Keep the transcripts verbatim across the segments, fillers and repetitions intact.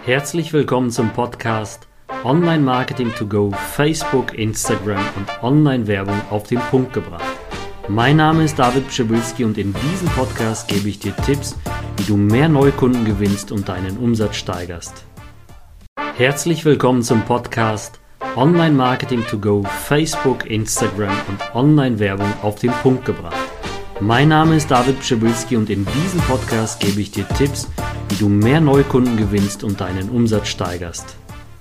Herzlich willkommen zum Podcast Online Marketing to Go, Facebook, Instagram und Online-Werbung auf den Punkt gebracht. Mein Name ist David Pschibilski und in diesem Podcast gebe ich dir Tipps, wie du mehr Neukunden gewinnst und deinen Umsatz steigerst. Herzlich willkommen zum Podcast Online Marketing to Go, Facebook, Instagram und Online-Werbung auf den Punkt gebracht. Mein Name ist David Pschibilski und in diesem Podcast gebe ich dir Tipps, wie du mehr Neukunden gewinnst und deinen Umsatz steigerst.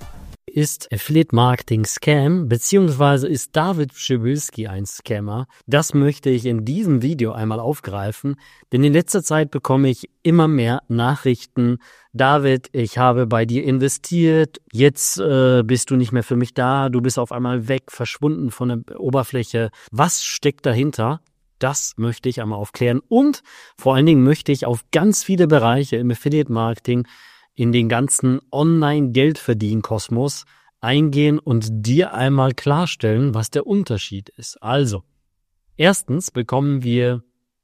Ist Affiliate Marketing Scam, beziehungsweise ist David Pschibilski ein Scammer? Das möchte ich in diesem Video einmal aufgreifen, denn in letzter Zeit bekomme ich immer mehr Nachrichten. David, ich habe bei dir investiert, jetzt äh, bist du nicht mehr für mich da, du bist auf einmal weg, verschwunden von der Oberfläche. Was steckt dahinter? Das möchte ich einmal aufklären und vor allen Dingen möchte ich auf ganz viele Bereiche im Affiliate-Marketing, in den ganzen Online-Geldverdienen-Kosmos eingehen und dir einmal klarstellen, was der Unterschied ist. Also, erstens bekommen wir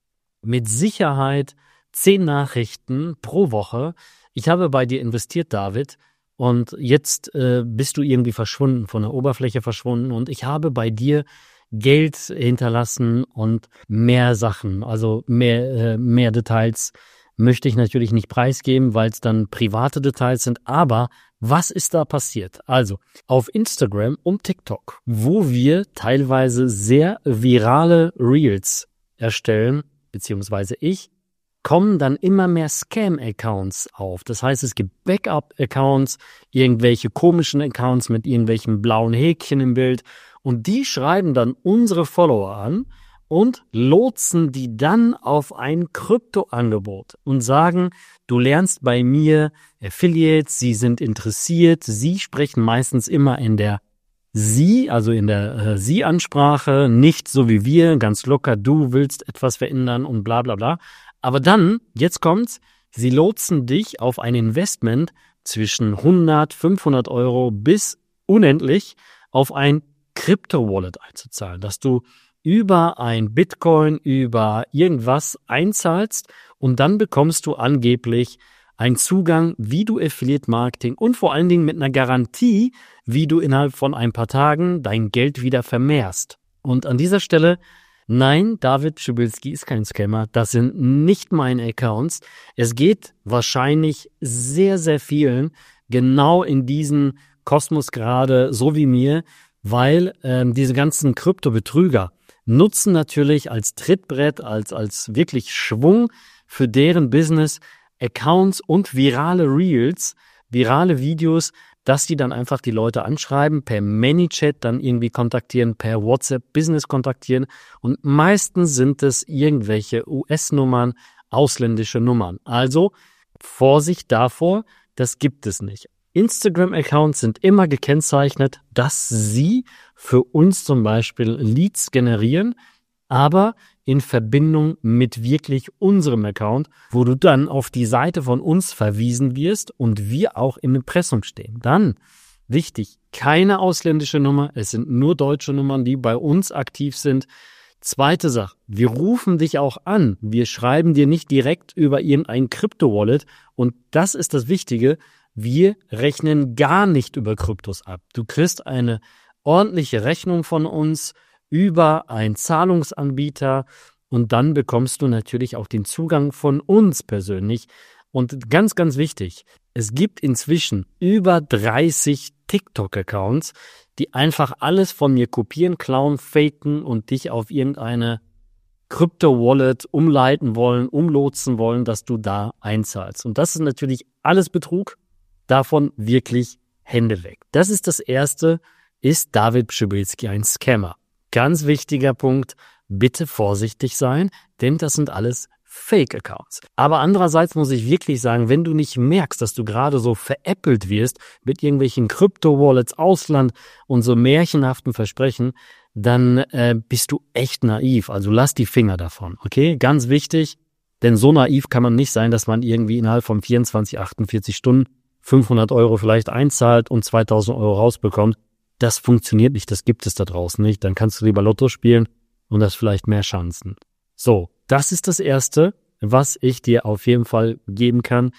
mit Sicherheit zehn Nachrichten pro Woche. Ich habe bei dir investiert, David, und jetzt äh, bist du irgendwie verschwunden, von der Oberfläche verschwunden und ich habe bei dir Geld hinterlassen und mehr Sachen, also mehr, äh, mehr Details möchte ich natürlich nicht preisgeben, weil es dann private Details sind. Aber was ist da passiert? Also auf Instagram und TikTok, wo wir teilweise sehr virale Reels erstellen, beziehungsweise ich, kommen dann immer mehr Scam-Accounts auf. Das heißt, es gibt Backup-Accounts, irgendwelche komischen Accounts mit irgendwelchen blauen Häkchen im Bild. Und die schreiben dann unsere Follower an und lotsen die dann auf ein Krypto-Angebot und sagen, du lernst bei mir Affiliates, sie sind interessiert, sie sprechen meistens immer in der Sie, also in der äh, Sie-Ansprache, nicht so wie wir, ganz locker, du willst etwas verändern und bla bla bla. Aber dann, jetzt kommt's, sie lotsen dich auf ein Investment zwischen hundert, fünfhundert Euro bis unendlich auf ein Crypto-Wallet einzuzahlen, dass du über ein Bitcoin, über irgendwas einzahlst und dann bekommst du angeblich einen Zugang, wie du Affiliate-Marketing und vor allen Dingen mit einer Garantie, wie du innerhalb von ein paar Tagen dein Geld wieder vermehrst. Und an dieser Stelle, nein, David Pschibilski ist kein Scammer, das sind nicht meine Accounts. Es geht wahrscheinlich sehr, sehr vielen genau in diesen Kosmos gerade, so wie mir, weil ähm, diese ganzen Krypto-Betrüger nutzen natürlich als Trittbrett, als als wirklich Schwung für deren Business Accounts und virale Reels, virale Videos, dass die dann einfach die Leute anschreiben, per ManyChat dann irgendwie kontaktieren, per WhatsApp Business kontaktieren und meistens sind es irgendwelche U S-Nummern, ausländische Nummern. Also Vorsicht davor, das gibt es nicht. Instagram-Accounts sind immer gekennzeichnet, dass sie für uns zum Beispiel Leads generieren, aber in Verbindung mit wirklich unserem Account, wo du dann auf die Seite von uns verwiesen wirst und wir auch im Impressum stehen. Dann, wichtig, keine ausländische Nummer, es sind nur deutsche Nummern, die bei uns aktiv sind. Zweite Sache, wir rufen dich auch an, wir schreiben dir nicht direkt über irgendein Krypto-Wallet und das ist das Wichtige, wir rechnen gar nicht über Kryptos ab. Du kriegst eine ordentliche Rechnung von uns über einen Zahlungsanbieter und dann bekommst du natürlich auch den Zugang von uns persönlich. Und ganz, ganz wichtig, es gibt inzwischen über dreißig TikTok-Accounts, die einfach alles von mir kopieren, klauen, faken und dich auf irgendeine Krypto-Wallet umleiten wollen, umlotsen wollen, dass du da einzahlst. Und das ist natürlich alles Betrug. Davon wirklich Hände weg. Das ist das Erste, ist David Pschibilski ein Scammer? Ganz wichtiger Punkt, bitte vorsichtig sein, denn das sind alles Fake-Accounts. Aber andererseits muss ich wirklich sagen, wenn du nicht merkst, dass du gerade so veräppelt wirst mit irgendwelchen Krypto-Wallets, Ausland und so märchenhaften Versprechen, dann äh, bist du echt naiv. Also lass die Finger davon, okay? Ganz wichtig, denn so naiv kann man nicht sein, dass man irgendwie innerhalb von vierundzwanzig, achtundvierzig Stunden fünfhundert Euro vielleicht einzahlt und zweitausend Euro rausbekommt. Das funktioniert nicht, das gibt es da draußen nicht. Dann kannst du lieber Lotto spielen und das vielleicht mehr Chancen. So, das ist das Erste, was ich dir auf jeden Fall geben kann.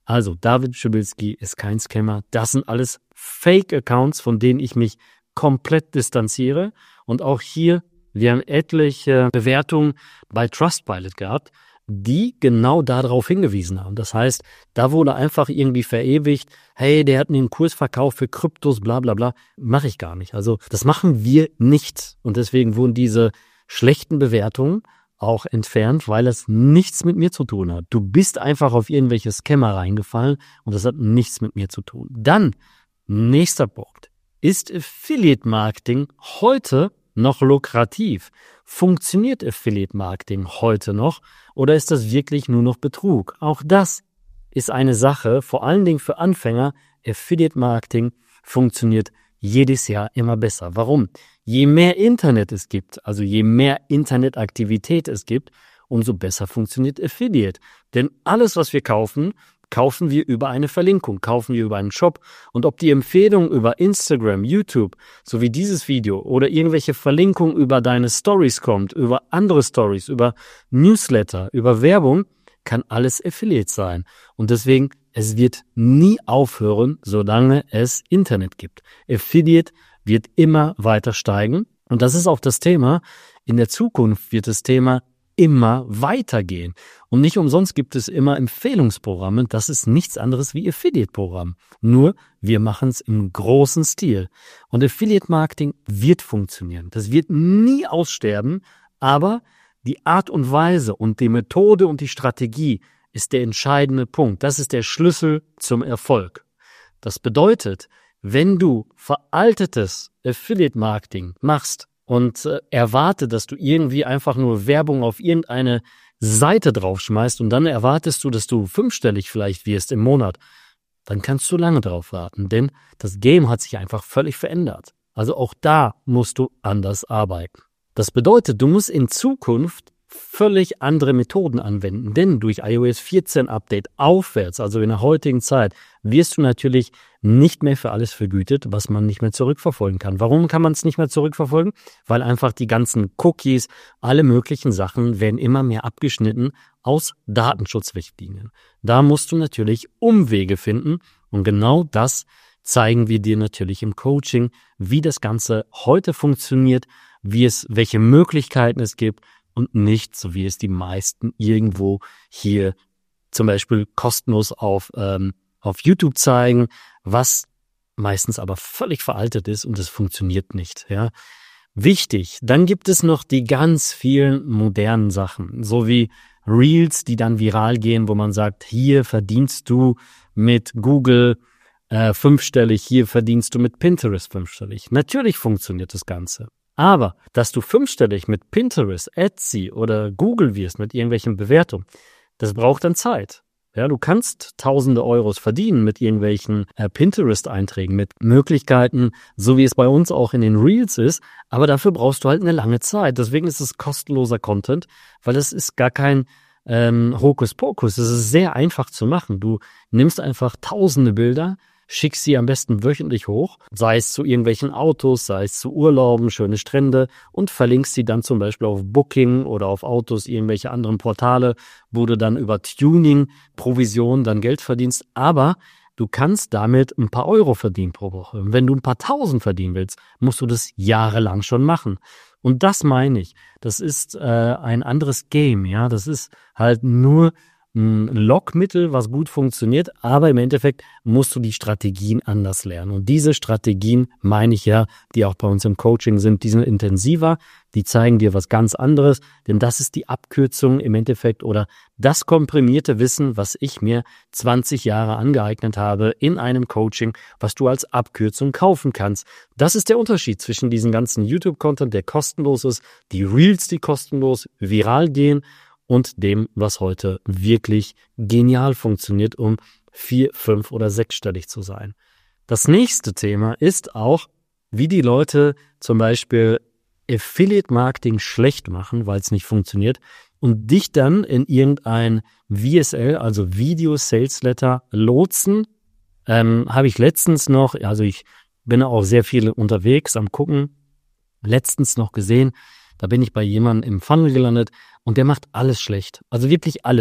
Also David Pschibilski ist kein Scammer. Das sind alles Fake-Accounts, von denen ich mich komplett distanziere. Und auch hier, wir haben etliche Bewertungen bei Trustpilot gehabt, die genau darauf hingewiesen haben. Das heißt, da wurde einfach irgendwie verewigt, hey, der hat mir einen Kurs verkauft für Kryptos, bla bla bla. Mache ich gar nicht. Also das machen wir nicht. Und deswegen wurden diese schlechten Bewertungen auch entfernt, weil es nichts mit mir zu tun hat. Du bist einfach auf irgendwelche Scammer reingefallen und das hat nichts mit mir zu tun. Dann, nächster Punkt. Ist Affiliate-Marketing heute noch lukrativ? Funktioniert Affiliate-Marketing heute noch oder ist das wirklich nur noch Betrug? Auch das ist eine Sache, vor allen Dingen für Anfänger. Affiliate-Marketing funktioniert jedes Jahr immer besser. Warum? Je mehr Internet es gibt, also je mehr Internetaktivität es gibt, umso besser funktioniert Affiliate. Denn alles, was wir kaufen, kaufen wir über eine Verlinkung, kaufen wir über einen Shop. Und ob die Empfehlung über Instagram, YouTube, so wie dieses Video oder irgendwelche Verlinkung über deine Stories kommt, über andere Stories, über Newsletter, über Werbung, kann alles Affiliate sein. Und deswegen, es wird nie aufhören, solange es Internet gibt. Affiliate wird immer weiter steigen. Und das ist auch das Thema. In der Zukunft wird das Thema immer weitergehen. Und nicht umsonst gibt es immer Empfehlungsprogramme. Das ist nichts anderes wie Affiliate-Programm. Nur wir machen es im großen Stil. Und Affiliate-Marketing wird funktionieren. Das wird nie aussterben, aber die Art und Weise und die Methode und die Strategie ist der entscheidende Punkt. Das ist der Schlüssel zum Erfolg. Das bedeutet, wenn du veraltetes Affiliate-Marketing machst und äh, erwarte, dass du irgendwie einfach nur Werbung auf irgendeine Seite draufschmeißt und dann erwartest du, dass du fünfstellig vielleicht wirst im Monat, dann kannst du lange drauf warten, denn das Game hat sich einfach völlig verändert. Also auch da musst du anders arbeiten. Das bedeutet, du musst in Zukunft völlig andere Methoden anwenden, denn durch i O S vierzehn Update aufwärts, also in der heutigen Zeit, wirst du natürlich nicht mehr für alles vergütet, was man nicht mehr zurückverfolgen kann. Warum kann man es nicht mehr zurückverfolgen? Weil einfach die ganzen Cookies, alle möglichen Sachen werden immer mehr abgeschnitten aus Datenschutzrichtlinien. Da musst du natürlich Umwege finden und genau das zeigen wir dir natürlich im Coaching, wie das Ganze heute funktioniert, wie es, welche Möglichkeiten es gibt und nicht, so wie es die meisten irgendwo hier zum Beispiel kostenlos auf, ähm, auf YouTube zeigen, was meistens aber völlig veraltet ist und es funktioniert nicht. Ja, wichtig. Dann gibt es noch die ganz vielen modernen Sachen, so wie Reels, die dann viral gehen, wo man sagt, hier verdienst du mit Google äh, fünfstellig, hier verdienst du mit Pinterest fünfstellig. Natürlich funktioniert das Ganze. Aber, dass du fünfstellig mit Pinterest, Etsy oder Google wirst mit irgendwelchen Bewertungen, das braucht dann Zeit. Ja, du kannst tausende Euros verdienen mit irgendwelchen äh, Pinterest-Einträgen, mit Möglichkeiten, so wie es bei uns auch in den Reels ist, aber dafür brauchst du halt eine lange Zeit. Deswegen ist es kostenloser Content, weil es ist gar kein ähm, Hokuspokus. Es ist sehr einfach zu machen. Du nimmst einfach tausende Bilder, schickst sie am besten wöchentlich hoch, sei es zu irgendwelchen Autos, sei es zu Urlauben, schöne Strände und verlinkst sie dann zum Beispiel auf Booking oder auf Autos, irgendwelche anderen Portale, wo du dann über Tuning, Provision dann Geld verdienst, aber du kannst damit ein paar Euro verdienen pro Woche. Und wenn du ein paar Tausend verdienen willst, musst du das jahrelang schon machen. Und das meine ich, das ist äh, ein anderes Game, ja, das ist halt nur ein Lockmittel, was gut funktioniert, aber im Endeffekt musst du die Strategien anders lernen. Und diese Strategien, meine ich ja, die auch bei uns im Coaching sind, die sind intensiver, die zeigen dir was ganz anderes, denn das ist die Abkürzung im Endeffekt oder das komprimierte Wissen, was ich mir zwanzig Jahre angeeignet habe in einem Coaching, was du als Abkürzung kaufen kannst. Das ist der Unterschied zwischen diesem ganzen YouTube-Content, der kostenlos ist, die Reels, die kostenlos viral gehen, und dem, was heute wirklich genial funktioniert, um vier, fünf oder sechsstellig zu sein. Das nächste Thema ist auch, wie die Leute zum Beispiel Affiliate-Marketing schlecht machen, weil es nicht funktioniert und dich dann in irgendein V S L, also Video Sales Letter, lotsen. Ähm, habe ich letztens noch, also ich bin auch sehr viel unterwegs am Gucken, letztens noch gesehen, da bin ich bei jemandem im Funnel gelandet und der macht alles schlecht. Also wirklich alles.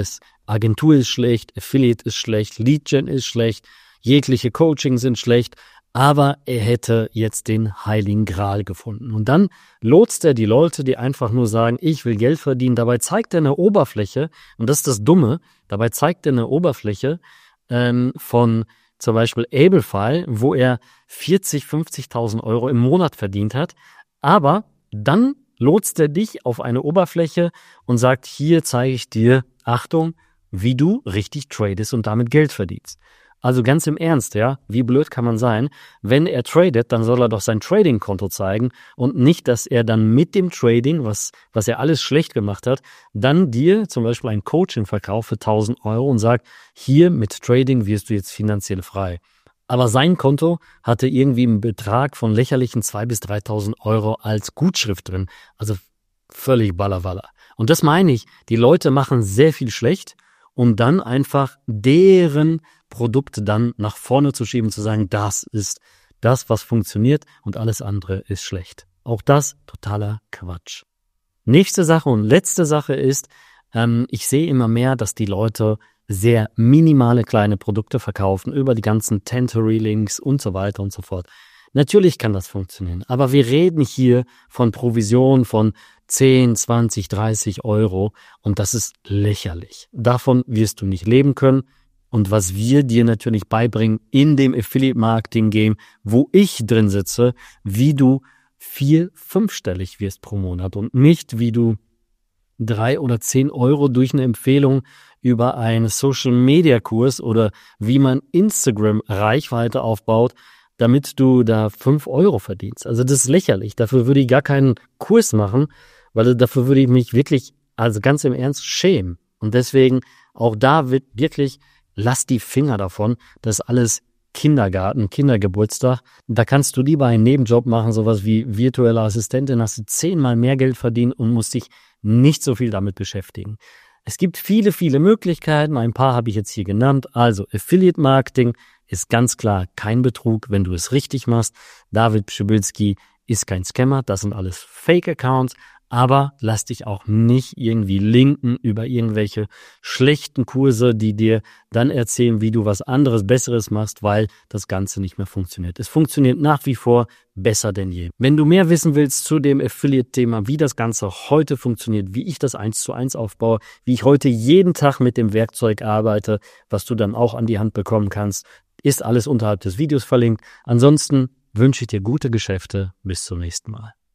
Agentur ist schlecht, Affiliate ist schlecht, Lead-Gen ist schlecht, jegliche Coaching sind schlecht, aber er hätte jetzt den Heiligen Gral gefunden. Und dann lotst er die Leute, die einfach nur sagen, ich will Geld verdienen. Dabei zeigt er eine Oberfläche, und das ist das Dumme, dabei zeigt er eine Oberfläche ähm, von zum Beispiel Ablefy, wo er vierzig, fünfzigtausend Euro im Monat verdient hat. Aber dann lotst er dich auf eine Oberfläche und sagt, hier zeige ich dir, Achtung, wie du richtig tradest und damit Geld verdienst. Also ganz im Ernst, ja, wie blöd kann man sein? Wenn er tradet, dann soll er doch sein Trading-Konto zeigen und nicht, dass er dann mit dem Trading, was, was er alles schlecht gemacht hat, dann dir zum Beispiel ein Coaching verkauft für tausend Euro und sagt, hier mit Trading wirst du jetzt finanziell frei. Aber sein Konto hatte irgendwie einen Betrag von lächerlichen zweitausend bis dreitausend Euro als Gutschrift drin. Also völlig ballerwaller. Und das meine ich, die Leute machen sehr viel schlecht, um dann einfach deren Produkte dann nach vorne zu schieben, zu sagen, das ist das, was funktioniert und alles andere ist schlecht. Auch das totaler Quatsch. Nächste Sache und letzte Sache ist, ähm, ich sehe immer mehr, dass die Leute sehr minimale kleine Produkte verkaufen über die ganzen Tentory-Links und so weiter und so fort. Natürlich kann das funktionieren, aber wir reden hier von Provision von zehn, zwanzig, dreißig Euro und das ist lächerlich. Davon wirst du nicht leben können. Und was wir dir natürlich beibringen in dem Affiliate-Marketing-Game, wo ich drin sitze, wie du vier-, fünfstellig wirst pro Monat und nicht, wie du drei oder zehn Euro durch eine Empfehlung über einen Social-Media-Kurs oder wie man Instagram-Reichweite aufbaut, damit du da fünf Euro verdienst. Also das ist lächerlich. Dafür würde ich gar keinen Kurs machen, weil dafür würde ich mich wirklich, also ganz im Ernst, schämen. Und deswegen auch da wird wirklich, lass die Finger davon, das ist alles Kindergarten, Kindergeburtstag. Da kannst du lieber einen Nebenjob machen, sowas wie virtuelle Assistentin, hast du zehnmal mehr Geld verdient und musst dich nicht so viel damit beschäftigen. Es gibt viele, viele Möglichkeiten, ein paar habe ich jetzt hier genannt. Also Affiliate Marketing ist ganz klar kein Betrug, wenn du es richtig machst. David Pschibilski ist kein Scammer, das sind alles Fake-Accounts. Aber lass dich auch nicht irgendwie linken über irgendwelche schlechten Kurse, die dir dann erzählen, wie du was anderes, Besseres machst, weil das Ganze nicht mehr funktioniert. Es funktioniert nach wie vor besser denn je. Wenn du mehr wissen willst zu dem Affiliate-Thema, wie das Ganze heute funktioniert, wie ich das eins zu eins aufbaue, wie ich heute jeden Tag mit dem Werkzeug arbeite, was du dann auch an die Hand bekommen kannst, ist alles unterhalb des Videos verlinkt. Ansonsten wünsche ich dir gute Geschäfte. Bis zum nächsten Mal.